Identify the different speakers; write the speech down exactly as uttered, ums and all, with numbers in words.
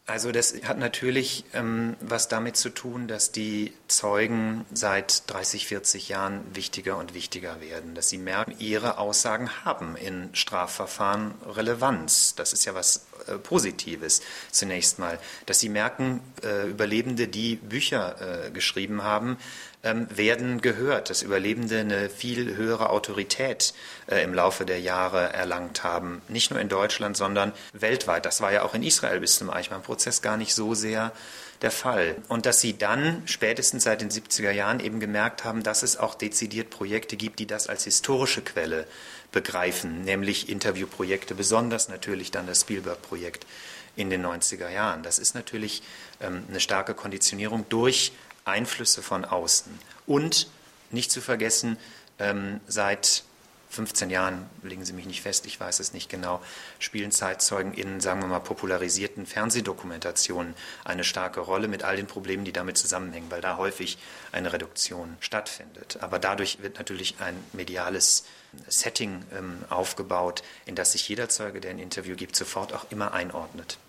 Speaker 1: Also das hat natürlich ähm, was damit zu tun, dass die Zeugen seit dreißig, vierzig Jahren wichtiger und wichtiger werden, dass sie merken, ihre Aussagen haben in Strafverfahren Relevanz. Das ist ja was äh, Positives zunächst mal, dass sie merken, äh, Überlebende, die Bücher äh, geschrieben haben, ähm, werden gehört, dass Überlebende eine viel höhere Autorität äh, im Laufe der Jahre erlangt haben, nicht nur in Deutschland, sondern weltweit. Das war ja auch in Israel bis zum Eichmann-Prozess gar nicht so sehr der Fall. Und dass sie dann spätestens seit den siebziger Jahren eben gemerkt haben, dass es auch dezidiert Projekte gibt, die das als historische Quelle begreifen, nämlich Interviewprojekte, besonders natürlich dann das Spielberg-Projekt in den neunziger Jahren. Das ist natürlich ähm, eine starke Konditionierung durch Einflüsse von außen. Und nicht zu vergessen, ähm, seit fünfzehn Jahren, legen Sie mich nicht fest, ich weiß es nicht genau, spielen Zeitzeugen in, sagen wir mal, popularisierten Fernsehdokumentationen eine starke Rolle mit all den Problemen, die damit zusammenhängen, weil da häufig eine Reduktion stattfindet. Aber dadurch wird natürlich ein mediales Setting ähm, aufgebaut, in das sich jeder Zeuge, der ein Interview gibt, sofort auch immer einordnet.